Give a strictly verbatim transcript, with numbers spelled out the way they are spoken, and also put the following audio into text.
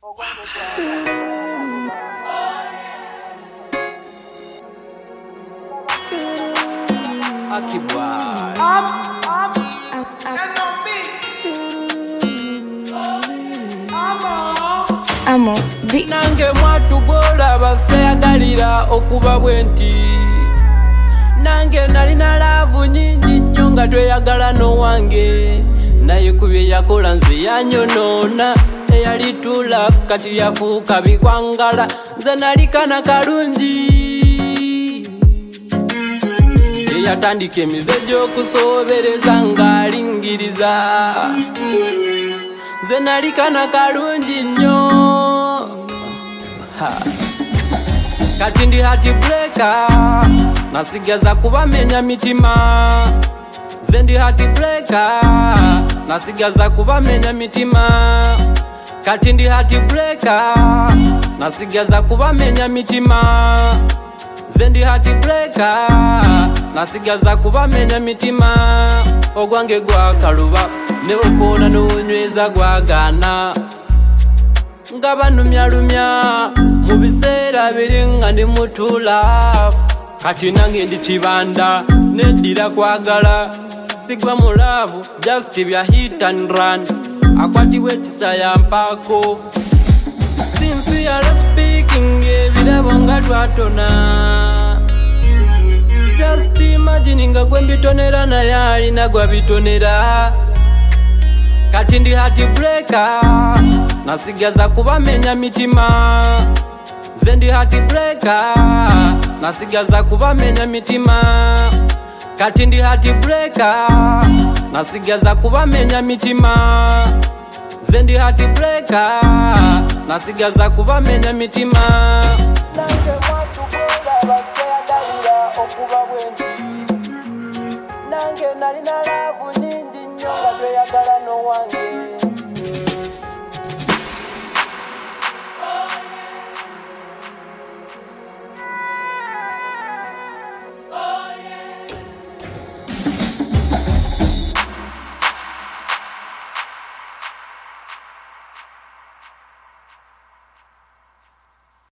Akibwa Up, up, Amo, bi nange mwatugola baseyagalira okuba bwenti nange nalina laavu nyingi nnyo nga tweyagala n'owange naye kubye yakola nze yanyonoona eyali tula kati yafuuka bikwangala nze nalikana kalungi eyatandika emize gy'okusobereza ng'alingiriza nze nalikana kalungi nnyo kati ndi hati breaka nasigaza kubamenya mitima nze ndi hati breaka nasigaza kubamenya mitima kati ndi hati breaka nasigaza kubamenya mitima nze ndi hati breaka nasigaza kubamenya mitima ogwange gwakaluba newokoona n'onyweza gwagaana nga banumyalumya mu biseera biri nga ndi mutula kati nange ndi kibanda neddira kwagala sigwa mu laavu just bya hit and run akwatibwa ekisa yampaako sincerely speaking ebirabo nga twatona just imagine nga gwe mbitonera naye alina gwabitonera kati ndi hati breaka nasigaza kubamenya mitima nze ndi hati breaka nasigaza kubamenya mitima kati ndi hati breaka nasigaza kubamenya mitima nze ndi hati breaka nasigaza kubamenya mitima nange mwatugola baseyagalira okuba bwenti nange nalina laavu nyingi nnyo nga tweyagala n'owange